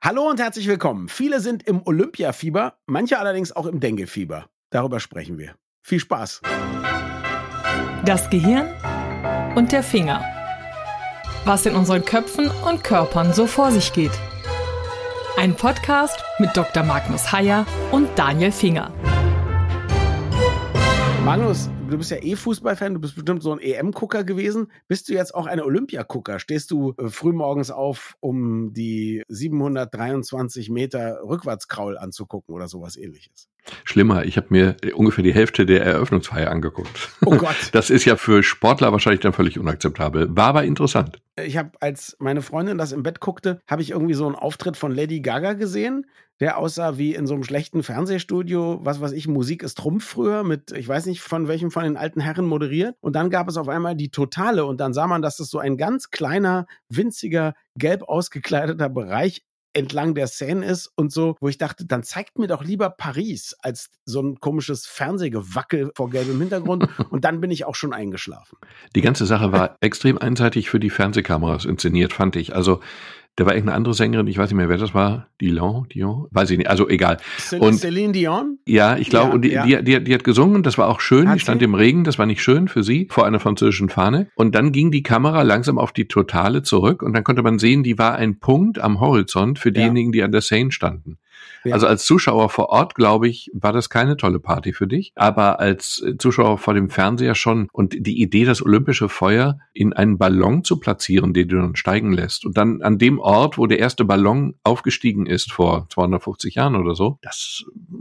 Hallo und herzlich willkommen. Viele sind im Olympiafieber, manche allerdings auch im Dengue-Fieber. Darüber sprechen wir. Viel Spaß. Das Gehirn und der Finger. Was in unseren Köpfen und Körpern so vor sich geht. Ein Podcast mit Dr. Magnus Heyer und Daniel Finger. Magnus, du bist ja Fußballfan, du bist bestimmt so ein EM-Gucker gewesen. Bist du jetzt auch ein Olympiagucker? Stehst du frühmorgens auf, um die 723 Meter Rückwärtskraul anzugucken oder sowas Ähnliches? Schlimmer, ich habe mir ungefähr die Hälfte der Eröffnungsfeier angeguckt. Oh Gott. Das ist ja für Sportler wahrscheinlich dann völlig unakzeptabel. War aber interessant. Ich habe, als meine Freundin das im Bett guckte, habe ich irgendwie so einen Auftritt von Lady Gaga gesehen, der aussah wie in so einem schlechten Fernsehstudio, was weiß ich, Musik ist Trumpf früher, mit, ich weiß nicht von welchem von den alten Herren moderiert. Und dann gab es auf einmal die Totale und dann sah man, dass das so ein ganz kleiner, winziger, gelb ausgekleideter Bereich entlang der Seine ist und so, wo ich dachte, dann zeigt mir doch lieber Paris als so ein komisches Fernsehgewackel vor gelbem Hintergrund und dann bin ich auch schon eingeschlafen. Die ganze Sache war extrem einseitig für die Fernsehkameras inszeniert, fand ich. Also da war irgendeine andere Sängerin, ich weiß nicht mehr, wer das war, Dion, weiß ich nicht, also egal. Und Celine Dion? Ja, ich glaube, ja, und die hat gesungen, das war auch schön, die stand im Regen, das war nicht schön für sie, vor einer französischen Fahne. Und dann ging die Kamera langsam auf die Totale zurück und dann konnte man sehen, die war ein Punkt am Horizont für diejenigen, die an der Seine standen. Ja. Also als Zuschauer vor Ort, glaube ich, war das keine tolle Party für dich, aber als Zuschauer vor dem Fernseher schon. Und die Idee, das olympische Feuer in einen Ballon zu platzieren, den du dann steigen lässt und dann an dem Ort, wo der erste Ballon aufgestiegen ist vor 250 Jahren oder so, das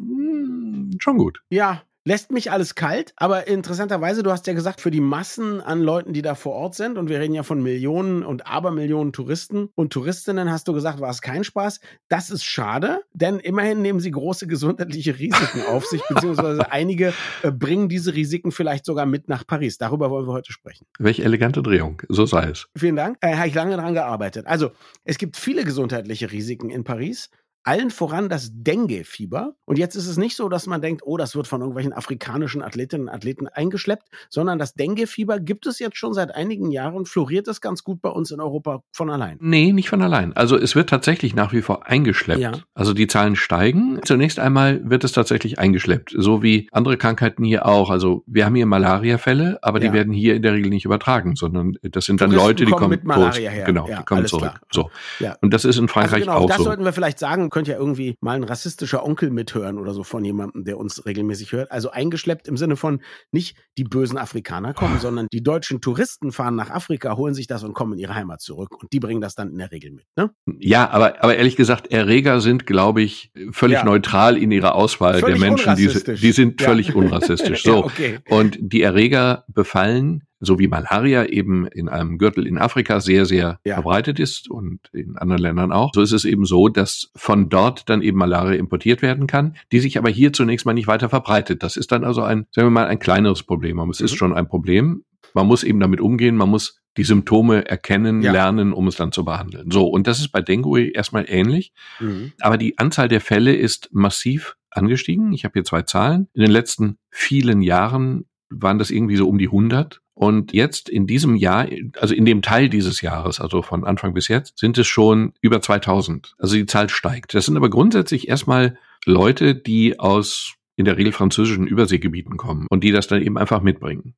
schon gut. Ja. Lässt mich alles kalt, aber interessanterweise, du hast ja gesagt, für die Massen an Leuten, die da vor Ort sind, und wir reden ja von Millionen und Abermillionen Touristen und Touristinnen, hast du gesagt, war es kein Spaß. Das ist schade, denn immerhin nehmen sie große gesundheitliche Risiken auf sich, beziehungsweise einige bringen diese Risiken vielleicht sogar mit nach Paris. Darüber wollen wir heute sprechen. Welche elegante Drehung, so sei es. Vielen Dank, habe ich lange daran gearbeitet. Also, es gibt viele gesundheitliche Risiken in Paris. Allen voran das Dengue-Fieber. Und jetzt ist es nicht so, dass man denkt, oh, das wird von irgendwelchen afrikanischen Athletinnen und Athleten eingeschleppt, sondern das Dengue-Fieber gibt es jetzt schon seit einigen Jahren, floriert es ganz gut bei uns in Europa von allein. Nee, nicht von allein. Also es wird tatsächlich nach wie vor eingeschleppt. Ja. Also die Zahlen steigen. Zunächst einmal wird es tatsächlich eingeschleppt, so wie andere Krankheiten hier auch. Also wir haben hier Malaria-Fälle, aber die werden hier in der Regel nicht übertragen, sondern das sind dann Leute, die kommen mit Malaria her. Genau, die kommen zurück. Klar. So. Ja. Und das ist in Frankreich auch so. Das sollten wir vielleicht sagen, könnte ja irgendwie mal ein rassistischer Onkel mithören oder so von jemandem, der uns regelmäßig hört. Also eingeschleppt im Sinne von nicht die bösen Afrikaner kommen, sondern die deutschen Touristen fahren nach Afrika, holen sich das und kommen in ihre Heimat zurück. Und die bringen das dann in der Regel mit, ne? Ja, aber ehrlich gesagt, Erreger sind, glaube ich, völlig neutral in ihrer Auswahl völlig der Menschen. Die sind völlig unrassistisch. So. Okay. Und die Erreger befallen, so wie Malaria eben in einem Gürtel in Afrika sehr, sehr verbreitet ist und in anderen Ländern auch. So ist es eben so, dass von dort dann eben Malaria importiert werden kann, die sich aber hier zunächst mal nicht weiter verbreitet. Das ist dann also sagen wir mal, ein kleineres Problem. Aber es ist schon ein Problem. Man muss eben damit umgehen, man muss die Symptome erkennen, lernen, um es dann zu behandeln. So, und das ist bei Dengue erstmal ähnlich. Aber die Anzahl der Fälle ist massiv angestiegen. Ich habe hier 2 Zahlen. In den letzten vielen Jahren waren das irgendwie so um die 100. Und jetzt in diesem Jahr, also in dem Teil dieses Jahres, also von Anfang bis jetzt, sind es schon über 2000. Also die Zahl steigt. Das sind aber grundsätzlich erstmal Leute, die aus in der Regel französischen Überseegebieten kommen und die das dann eben einfach mitbringen.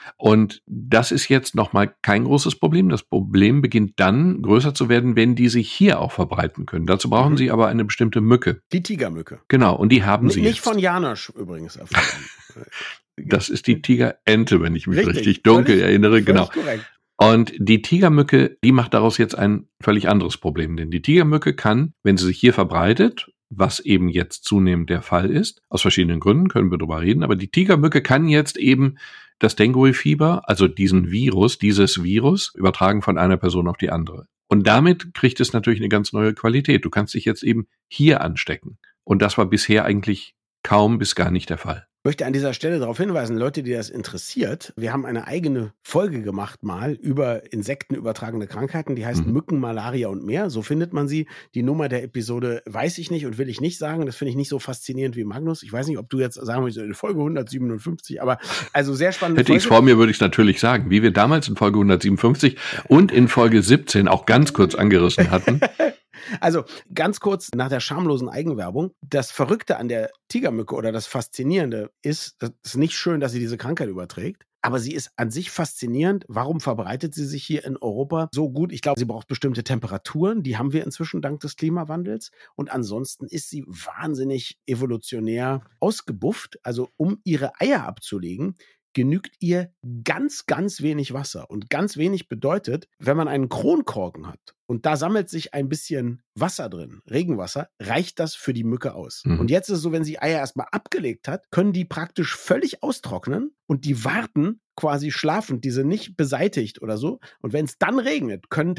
Und das ist jetzt nochmal kein großes Problem. Das Problem beginnt dann größer zu werden, wenn die sich hier auch verbreiten können. Dazu brauchen sie aber eine bestimmte Mücke. Die Tigermücke. Genau, und die haben sie nicht jetzt. Von Janosch übrigens erfahren. Das ist die Tigerente, wenn ich mich richtig dunkel erinnere. Genau. Korrekt. Und die Tigermücke, die macht daraus jetzt ein völlig anderes Problem. Denn die Tigermücke kann, wenn sie sich hier verbreitet, was eben jetzt zunehmend der Fall ist, aus verschiedenen Gründen, können wir drüber reden, aber die Tigermücke kann jetzt eben das Dengue-Fieber, also dieses Virus, übertragen von einer Person auf die andere. Und damit kriegt es natürlich eine ganz neue Qualität. Du kannst dich jetzt eben hier anstecken. Und das war bisher eigentlich kaum bis gar nicht der Fall. Ich möchte an dieser Stelle darauf hinweisen, Leute, die das interessiert, wir haben eine eigene Folge gemacht mal über insektenübertragene Krankheiten, die heißt Mücken, Malaria und mehr. So findet man sie. Die Nummer der Episode weiß ich nicht und will ich nicht sagen. Das finde ich nicht so faszinierend wie Magnus. Ich weiß nicht, ob du jetzt sagen willst, in Folge 157, aber also sehr spannend. Hätte ich es vor mir, würde ich es natürlich sagen, wie wir damals in Folge 157 und in Folge 17 auch ganz kurz angerissen hatten. Also ganz kurz nach der schamlosen Eigenwerbung. Das Verrückte an der Tigermücke oder das Faszinierende ist, das ist nicht schön, dass sie diese Krankheit überträgt. Aber sie ist an sich faszinierend. Warum verbreitet sie sich hier in Europa so gut? Ich glaube, sie braucht bestimmte Temperaturen. Die haben wir inzwischen dank des Klimawandels. Und ansonsten ist sie wahnsinnig evolutionär ausgebufft. Also um ihre Eier abzulegen, genügt ihr ganz, ganz wenig Wasser. Und ganz wenig bedeutet, wenn man einen Kronkorken hat und da sammelt sich ein bisschen Wasser drin, Regenwasser, reicht das für die Mücke aus. Und jetzt ist es so, wenn sie Eier erstmal abgelegt hat, können die praktisch völlig austrocknen und die warten quasi schlafend, die sind nicht beseitigt oder so. Und wenn es dann regnet, kann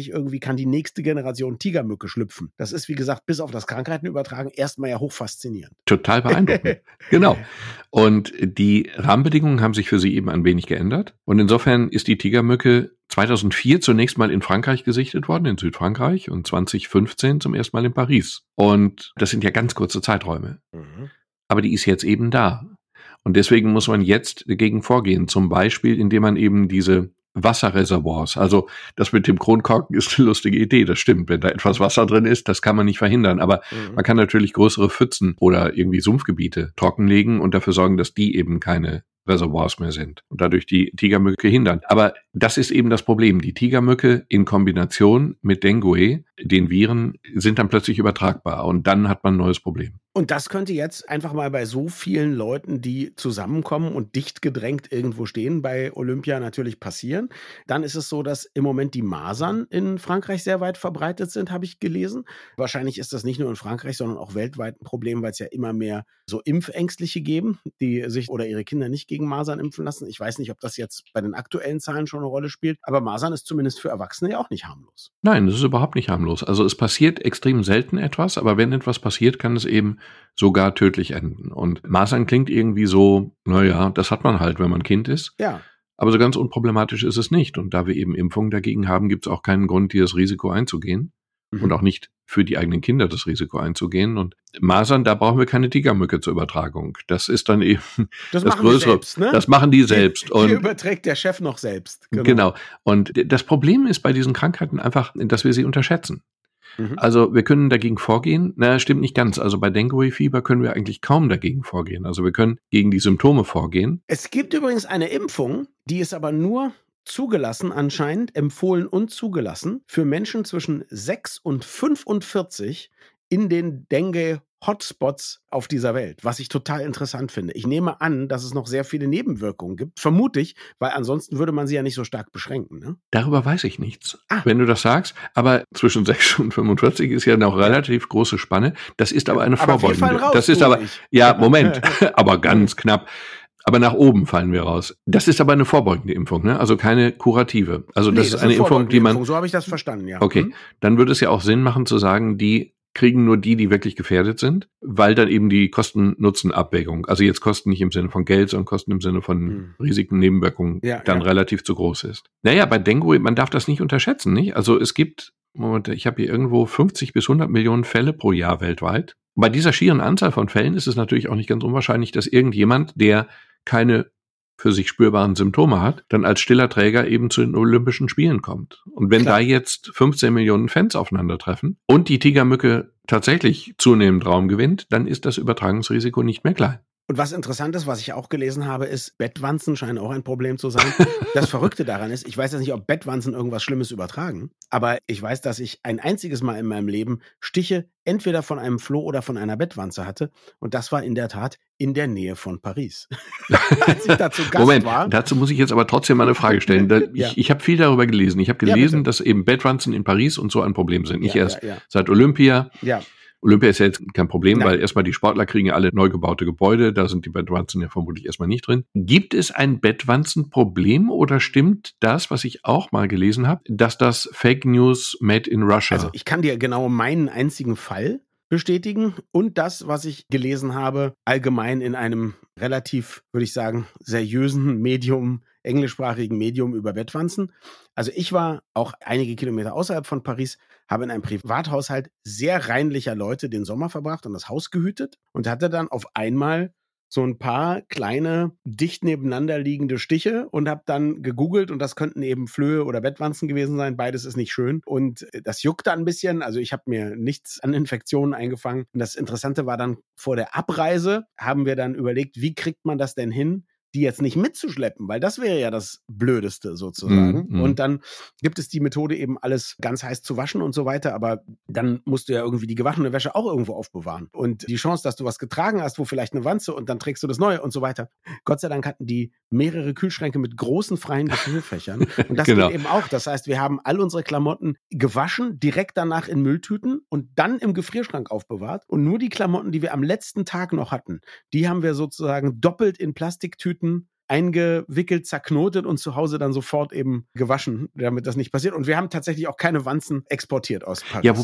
die nächste Generation Tigermücke schlüpfen. Das ist, wie gesagt, bis auf das Krankheitenübertragen erstmal ja hochfaszinierend. Total beeindruckend. Genau. Und die Rahmenbedingungen haben sich für sie eben ein wenig geändert. Und insofern ist die Tigermücke 2004 zunächst mal in Frankreich gesichtet worden, in Südfrankreich, und 2015 zum ersten Mal in Paris. Und das sind ja ganz kurze Zeiträume. Aber die ist jetzt eben da. Und deswegen muss man jetzt dagegen vorgehen. Zum Beispiel, indem man eben diese Wasserreservoirs, also das mit dem Kronkorken ist eine lustige Idee, das stimmt. Wenn da etwas Wasser drin ist, das kann man nicht verhindern. Aber man kann natürlich größere Pfützen oder irgendwie Sumpfgebiete trockenlegen und dafür sorgen, dass die eben keine Reservoirs mehr sind und dadurch die Tigermücke hindern. Aber das ist eben das Problem. Die Tigermücke in Kombination mit Dengue, den Viren, sind dann plötzlich übertragbar und dann hat man ein neues Problem. Und das könnte jetzt einfach mal bei so vielen Leuten, die zusammenkommen und dicht gedrängt irgendwo stehen, bei Olympia natürlich passieren. Dann ist es so, dass im Moment die Masern in Frankreich sehr weit verbreitet sind, habe ich gelesen. Wahrscheinlich ist das nicht nur in Frankreich, sondern auch weltweit ein Problem, weil es ja immer mehr so Impfängstliche geben, die sich oder ihre Kinder nicht gegen Masern impfen lassen. Ich weiß nicht, ob das jetzt bei den aktuellen Zahlen schon eine Rolle spielt, aber Masern ist zumindest für Erwachsene ja auch nicht harmlos. Nein, das ist überhaupt nicht harmlos. Also es passiert extrem selten etwas, aber wenn etwas passiert, kann es eben sogar tödlich enden. Und Masern klingt irgendwie so, naja, das hat man halt, wenn man Kind ist. Ja. Aber so ganz unproblematisch ist es nicht. Und da wir eben Impfungen dagegen haben, gibt es auch keinen Grund, dieses Risiko einzugehen. Und auch nicht für die eigenen Kinder das Risiko einzugehen. Und Masern, da brauchen wir keine Tigermücke zur Übertragung. Das ist dann eben das Größere. Selbst, ne? Das machen die selbst. Und hier überträgt der Chef noch selbst. Genau. Und das Problem ist bei diesen Krankheiten einfach, dass wir sie unterschätzen. Also wir können dagegen vorgehen. Na, stimmt nicht ganz. Also bei Dengue-Fieber können wir eigentlich kaum dagegen vorgehen. Also wir können gegen die Symptome vorgehen. Es gibt übrigens eine Impfung, die ist aber nur zugelassen anscheinend, empfohlen und zugelassen für Menschen zwischen 6 und 45 in den Dengue-Hotspots auf dieser Welt, was ich total interessant finde. Ich nehme an, dass es noch sehr viele Nebenwirkungen gibt, vermute ich, weil ansonsten würde man sie ja nicht so stark beschränken. Ne? Darüber weiß ich nichts, wenn du das sagst, aber zwischen 6 und 45 ist ja noch relativ große Spanne. Das ist aber eine vorbeugende. Das ist aber, Moment, aber ganz knapp. Aber nach oben fallen wir raus. Das ist aber eine vorbeugende Impfung, ne? Also keine kurative. Also das ist eine Impfung, die man... So habe ich das verstanden, ja. Okay, dann würde es ja auch Sinn machen zu sagen, die kriegen nur die wirklich gefährdet sind, weil dann eben die Kosten-Nutzen-Abwägung, also jetzt Kosten nicht im Sinne von Geld, sondern Kosten im Sinne von Risiken, Nebenwirkungen, relativ zu groß ist. Naja, bei Dengue, man darf das nicht unterschätzen, nicht? Also es gibt, ich habe hier irgendwo 50 bis 100 Millionen Fälle pro Jahr weltweit. Bei dieser schieren Anzahl von Fällen ist es natürlich auch nicht ganz unwahrscheinlich, dass irgendjemand, der keine für sich spürbaren Symptome hat, dann als stiller Träger eben zu den Olympischen Spielen kommt. Und wenn da jetzt 15 Millionen Fans aufeinandertreffen und die Tigermücke tatsächlich zunehmend Raum gewinnt, dann ist das Übertragungsrisiko nicht mehr klein. Und was interessant ist, was ich auch gelesen habe, ist, Bettwanzen scheinen auch ein Problem zu sein. Das Verrückte daran ist, ich weiß jetzt nicht, ob Bettwanzen irgendwas Schlimmes übertragen, aber ich weiß, dass ich ein einziges Mal in meinem Leben Stiche entweder von einem Floh oder von einer Bettwanze hatte. Und das war in der Tat in der Nähe von Paris. Als ich dazu Gast war. Dazu muss ich jetzt aber trotzdem mal eine Frage stellen. Ich habe viel darüber gelesen. Ich habe gelesen, dass eben Bettwanzen in Paris und so ein Problem sind. Nicht erst seit Olympia. Ja. Olympia ist ja jetzt kein Problem, weil erstmal die Sportler kriegen ja alle neu gebaute Gebäude, da sind die Bettwanzen ja vermutlich erstmal nicht drin. Gibt es ein Bettwanzenproblem oder stimmt das, was ich auch mal gelesen habe, dass das Fake News made in Russia? Also ich kann dir genau meinen einzigen Fall bestätigen und das, was ich gelesen habe, allgemein in einem relativ, würde ich sagen, seriösen Medium, englischsprachigen Medium über Bettwanzen. Also ich war auch einige Kilometer außerhalb von Paris, habe in einem Privathaushalt sehr reinlicher Leute den Sommer verbracht und das Haus gehütet und hatte dann auf einmal so ein paar kleine, dicht nebeneinander liegende Stiche und habe dann gegoogelt und das könnten eben Flöhe oder Bettwanzen gewesen sein. Beides ist nicht schön und das juckte ein bisschen. Also ich habe mir nichts an Infektionen eingefangen. Und das Interessante war dann, vor der Abreise haben wir dann überlegt, wie kriegt man das denn hin, die jetzt nicht mitzuschleppen, weil das wäre ja das Blödeste sozusagen. Und dann gibt es die Methode eben alles ganz heiß zu waschen und so weiter, aber dann musst du ja irgendwie die gewaschene Wäsche auch irgendwo aufbewahren. Und die Chance, dass du was getragen hast, wo vielleicht eine Wanze und dann trägst du das Neue und so weiter. Gott sei Dank hatten die mehrere Kühlschränke mit großen freien Gefrierfächern. Und das geht eben auch. Das heißt, wir haben all unsere Klamotten gewaschen, direkt danach in Mülltüten und dann im Gefrierschrank aufbewahrt. Und nur die Klamotten, die wir am letzten Tag noch hatten, die haben wir sozusagen doppelt in Plastiktüten eingewickelt, zerknotet und zu Hause dann sofort eben gewaschen, damit das nicht passiert. Und wir haben tatsächlich auch keine Wanzen exportiert aus Paris. Ja,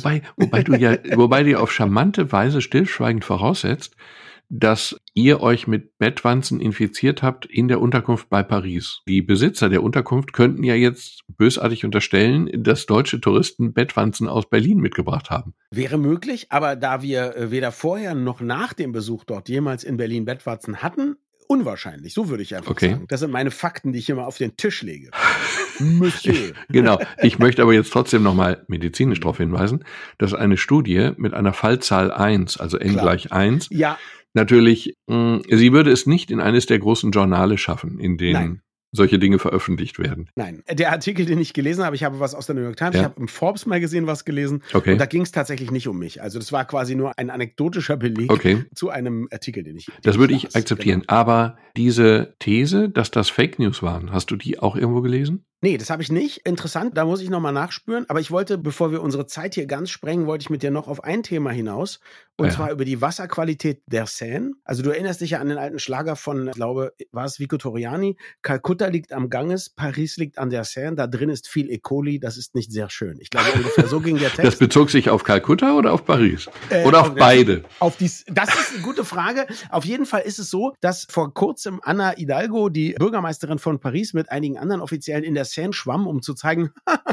wobei du auf charmante Weise stillschweigend voraussetzt, dass ihr euch mit Bettwanzen infiziert habt in der Unterkunft bei Paris. Die Besitzer der Unterkunft könnten ja jetzt bösartig unterstellen, dass deutsche Touristen Bettwanzen aus Berlin mitgebracht haben. Wäre möglich, aber da wir weder vorher noch nach dem Besuch dort jemals in Berlin Bettwanzen hatten, unwahrscheinlich, so würde ich einfach sagen. Das sind meine Fakten, die ich hier mal auf den Tisch lege. Monsieur. Genau. Ich möchte aber jetzt trotzdem nochmal medizinisch darauf hinweisen, dass eine Studie mit einer Fallzahl 1, also n gleich 1, natürlich, sie würde es nicht in eines der großen Journale schaffen, in denen solche Dinge veröffentlicht werden. Nein, der Artikel, den ich gelesen habe, ich habe was aus der New York Times, ich habe im Forbes Magazine was gelesen und da ging es tatsächlich nicht um mich. Also das war quasi nur ein anekdotischer Beleg zu einem Artikel, den ich Das würde ich akzeptieren, aber diese These, dass das Fake News waren, hast du die auch irgendwo gelesen? Nee, das habe ich nicht. Interessant, da muss ich nochmal nachspüren. Aber ich wollte, bevor wir unsere Zeit hier ganz sprengen, wollte ich mit dir noch auf ein Thema hinaus. Und zwar über die Wasserqualität der Seine. Also du erinnerst dich ja an den alten Schlager von, ich glaube, war es Vico Torriani? Kalkutta liegt am Ganges, Paris liegt an der Seine. Da drin ist viel E. coli, das ist nicht sehr schön. Ich glaube, ungefähr so ging der Text. Das bezog sich auf Kalkutta oder auf Paris? Oder auf beide? Das ist eine gute Frage. Auf jeden Fall ist es so, dass vor kurzem Anna Hidalgo, die Bürgermeisterin von Paris, mit einigen anderen Offiziellen in der Seine schwamm, um zu zeigen,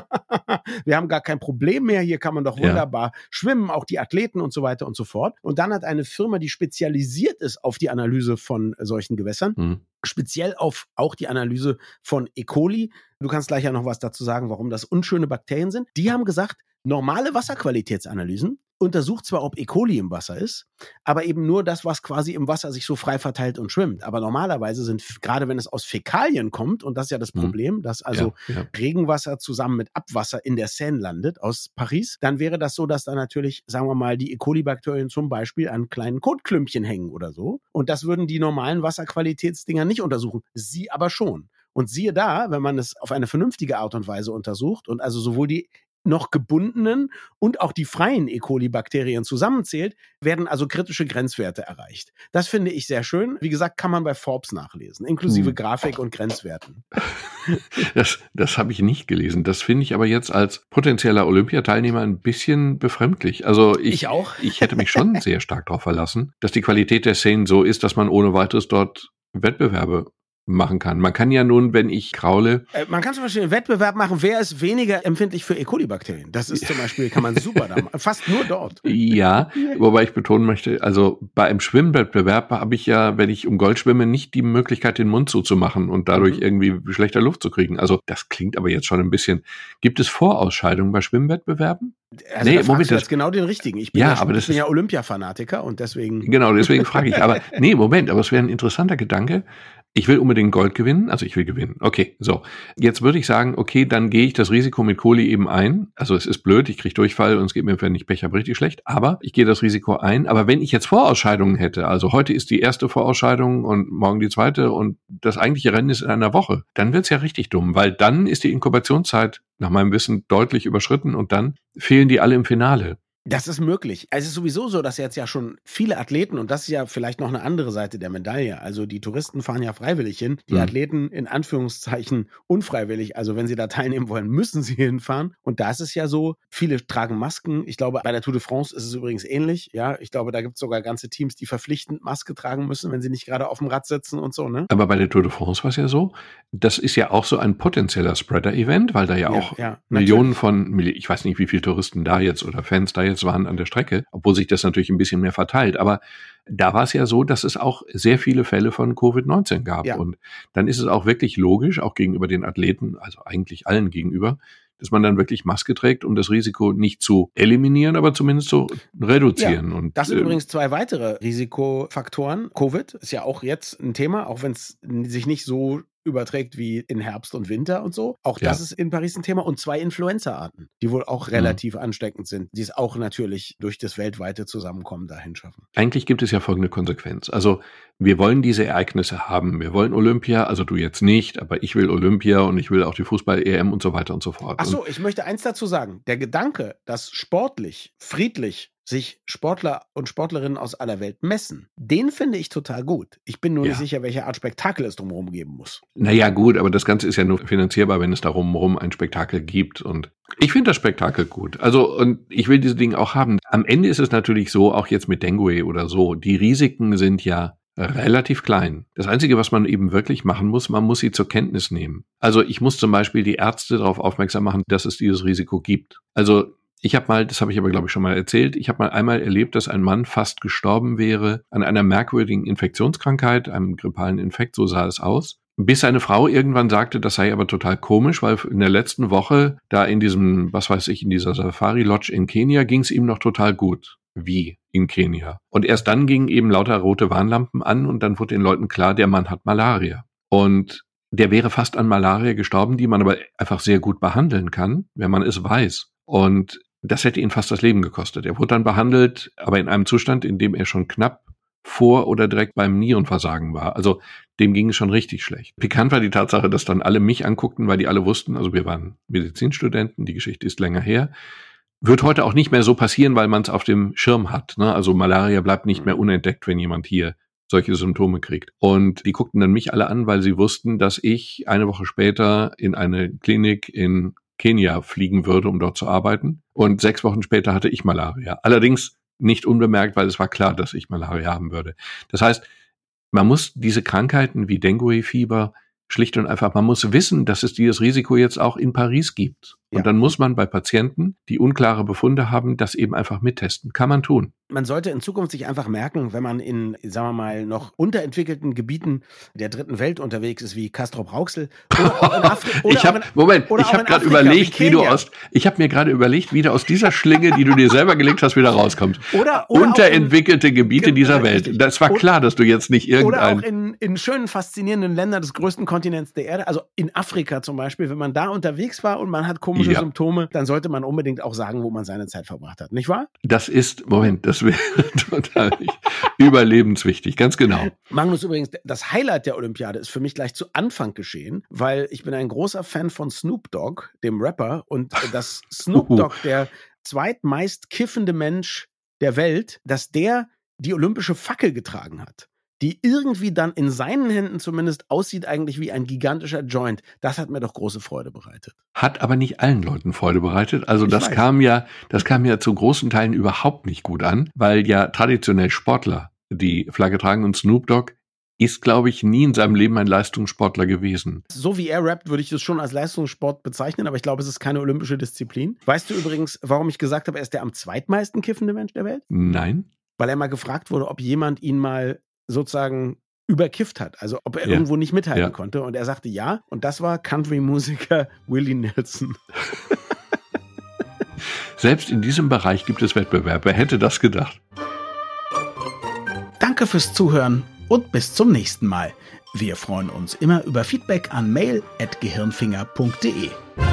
wir haben gar kein Problem mehr, hier kann man doch wunderbar schwimmen, auch die Athleten und so weiter und so fort. Und dann hat eine Firma, die spezialisiert ist auf die Analyse von solchen Gewässern, speziell auf auch die Analyse von E. coli, du kannst gleich ja noch was dazu sagen, warum das unschöne Bakterien sind, die haben gesagt, normale Wasserqualitätsanalysen untersucht zwar, ob E. coli im Wasser ist, aber eben nur das, was quasi im Wasser sich so frei verteilt und schwimmt. Aber normalerweise sind, gerade wenn es aus Fäkalien kommt, und das ist ja das Problem, dass also Regenwasser zusammen mit Abwasser in der Seine landet aus Paris, dann wäre das so, dass da natürlich, sagen wir mal, die E. coli-Bakterien zum Beispiel an kleinen Kotklümpchen hängen oder so. Und das würden die normalen Wasserqualitätsdinger nicht untersuchen. Sie aber schon. Und siehe da, wenn man es auf eine vernünftige Art und Weise untersucht und also sowohl die noch gebundenen und auch die freien E. coli-Bakterien zusammenzählt, werden also kritische Grenzwerte erreicht. Das finde ich sehr schön. Wie gesagt, kann man bei Forbes nachlesen, inklusive Grafik und Grenzwerten. Das habe ich nicht gelesen. Das finde ich aber jetzt als potenzieller Olympiateilnehmer ein bisschen befremdlich. Also ich auch. Ich hätte mich schon sehr stark darauf verlassen, dass die Qualität der Seine so ist, dass man ohne weiteres dort Wettbewerbe machen kann. Man kann ja nun, wenn ich kraule... Man kann zum Beispiel einen Wettbewerb machen, wer ist weniger empfindlich für E. coli-Bakterien. Das ist zum Beispiel, kann man super da machen. Fast nur dort. Ja, wobei ich betonen möchte, also bei einem Schwimmwettbewerb habe ich ja, wenn ich um Gold schwimme, nicht die Möglichkeit, den Mund zuzumachen und dadurch irgendwie schlechter Luft zu kriegen. Also das klingt aber jetzt schon ein bisschen... Gibt es Vorausscheidungen bei Schwimmwettbewerben? Also da fragst du jetzt genau den richtigen. Ich bin ja Olympiafanatiker und deswegen... Genau, deswegen frage ich. Aber nee, Moment, aber es wäre ein interessanter Gedanke. Ich will unbedingt Gold gewinnen, also ich will gewinnen. Okay, so. Jetzt würde ich sagen, okay, dann gehe ich das Risiko mit Coli eben ein. Also es ist blöd, ich kriege Durchfall und es geht mir, wenn ich Pech habe, richtig schlecht. Aber ich gehe das Risiko ein. Aber wenn ich jetzt Vorausscheidungen hätte, also heute ist die erste Vorausscheidung und morgen die zweite und das eigentliche Rennen ist in einer Woche, dann wird's ja richtig dumm, weil dann ist die Inkubationszeit nach meinem Wissen deutlich überschritten und dann fehlen die alle im Finale. Das ist möglich. Es ist sowieso so, dass jetzt ja schon viele Athleten, und das ist ja vielleicht noch eine andere Seite der Medaille, also die Touristen fahren ja freiwillig hin, die Athleten in Anführungszeichen unfreiwillig, also wenn sie da teilnehmen wollen, müssen sie hinfahren. Und da ist es ja so, viele tragen Masken. Ich glaube, bei der Tour de France ist es übrigens ähnlich. Ja, ich glaube, da gibt es sogar ganze Teams, die verpflichtend Maske tragen müssen, wenn sie nicht gerade auf dem Rad sitzen und so, ne? Aber bei der Tour de France war es ja so, das ist ja auch so ein potenzieller Spreader-Event, weil da ja auch Millionen von, ich weiß nicht, wie viele Touristen da jetzt oder Fans da jetzt waren an der Strecke, obwohl sich das natürlich ein bisschen mehr verteilt. Aber da war es ja so, dass es auch sehr viele Fälle von Covid-19 gab. Ja. Und dann ist es auch wirklich logisch, auch gegenüber den Athleten, also eigentlich allen gegenüber, dass man dann wirklich Maske trägt, um das Risiko nicht zu eliminieren, aber zumindest zu reduzieren. Ja, und das sind übrigens 2 weitere Risikofaktoren. Covid ist ja auch jetzt ein Thema, auch wenn es sich nicht so überträgt wie in Herbst und Winter und so. Auch das ist in Paris ein Thema. Und 2 Influenza-Arten, die wohl auch relativ ansteckend sind, die es auch natürlich durch das weltweite Zusammenkommen dahin schaffen. Eigentlich gibt es ja folgende Konsequenz. Also wir wollen diese Ereignisse haben. Wir wollen Olympia, also du jetzt nicht, aber ich will Olympia und ich will auch die Fußball-EM und so weiter und so fort. Ach so, ich möchte eins dazu sagen. Der Gedanke, dass sportlich, friedlich sich Sportler und Sportlerinnen aus aller Welt messen, den finde ich total gut. Ich bin nur nicht sicher, welche Art Spektakel es drumherum geben muss. Naja, gut, aber das Ganze ist ja nur finanzierbar, wenn es darum ein Spektakel gibt. Und ich finde das Spektakel gut. Also, und ich will diese Dinge auch haben. Am Ende ist es natürlich so, auch jetzt mit Dengue oder so, die Risiken sind ja relativ klein. Das Einzige, was man eben wirklich machen muss, man muss sie zur Kenntnis nehmen. Also ich muss zum Beispiel die Ärzte darauf aufmerksam machen, dass es dieses Risiko gibt. Also ich habe mal, das habe ich aber glaube ich schon mal erzählt, ich habe mal einmal erlebt, dass ein Mann fast gestorben wäre an einer merkwürdigen Infektionskrankheit, einem grippalen Infekt, so sah es aus. Bis seine Frau irgendwann sagte, das sei aber total komisch, weil in der letzten Woche da in diesem, was weiß ich, in dieser Safari-Lodge in Kenia ging es ihm noch total gut. Wie in Kenia. Und erst dann gingen eben lauter rote Warnlampen an und dann wurde den Leuten klar, der Mann hat Malaria. Und der wäre fast an Malaria gestorben, die man aber einfach sehr gut behandeln kann, wenn man es weiß. Und das hätte ihn fast das Leben gekostet. Er wurde dann behandelt, aber in einem Zustand, in dem er schon knapp vor oder direkt beim Nierenversagen war. Also dem ging es schon richtig schlecht. Pikant war die Tatsache, dass dann alle mich anguckten, weil die alle wussten, also wir waren Medizinstudenten, die Geschichte ist länger her. Wird heute auch nicht mehr so passieren, weil man es auf dem Schirm hat. Ne? Also Malaria bleibt nicht mehr unentdeckt, wenn jemand hier solche Symptome kriegt. Und die guckten dann mich alle an, weil sie wussten, dass ich eine Woche später in eine Klinik in Kenia fliegen würde, um dort zu arbeiten. Und 6 Wochen später hatte ich Malaria. Allerdings nicht unbemerkt, weil es war klar, dass ich Malaria haben würde. Das heißt, man muss diese Krankheiten wie Dengue-Fieber schlicht und einfach, man muss wissen, dass es dieses Risiko jetzt auch in Paris gibt. Und dann muss man bei Patienten, die unklare Befunde haben, das eben einfach mittesten. Kann man tun. Man sollte in Zukunft sich einfach merken, wenn man in, sagen wir mal, noch unterentwickelten Gebieten der dritten Welt unterwegs ist, wie Castrop-Rauxel oder auch in Afrika. Ich habe mir gerade überlegt, wie du aus dieser Schlinge, die du dir selber gelegt hast, wieder rauskommst. Oder unterentwickelte Gebiete dieser Welt. Das war klar, dass du jetzt nicht irgendein... Oder auch in schönen, faszinierenden Ländern des größten Kontinents der Erde, also in Afrika zum Beispiel, wenn man da unterwegs war und man hat komische Symptome, dann sollte man unbedingt auch sagen, wo man seine Zeit verbracht hat, nicht wahr? Das wäre total überlebenswichtig, ganz genau. Magnus, übrigens, das Highlight der Olympiade ist für mich gleich zu Anfang geschehen, weil ich bin ein großer Fan von Snoop Dogg, dem Rapper, und dass Snoop Dogg, der zweitmeist kiffende Mensch der Welt, dass der die olympische Fackel getragen hat, die irgendwie dann in seinen Händen zumindest aussieht eigentlich wie ein gigantischer Joint. Das hat mir doch große Freude bereitet. Hat aber nicht allen Leuten Freude bereitet. Also das kam ja zu großen Teilen überhaupt nicht gut an, weil ja traditionell Sportler die Flagge tragen und Snoop Dogg ist, glaube ich, nie in seinem Leben ein Leistungssportler gewesen. So wie er rappt, würde ich das schon als Leistungssport bezeichnen, aber ich glaube, es ist keine olympische Disziplin. Weißt du übrigens, warum ich gesagt habe, er ist der am zweitmeisten kiffende Mensch der Welt? Nein. Weil er mal gefragt wurde, ob jemand ihn mal sozusagen überkifft hat, also ob er irgendwo nicht mithalten konnte. Und er sagte ja, und das war Country-Musiker Willie Nelson. Selbst in diesem Bereich gibt es Wettbewerb. Wer hätte das gedacht? Danke fürs Zuhören und bis zum nächsten Mal. Wir freuen uns immer über Feedback an mail@gehirnfinger.de.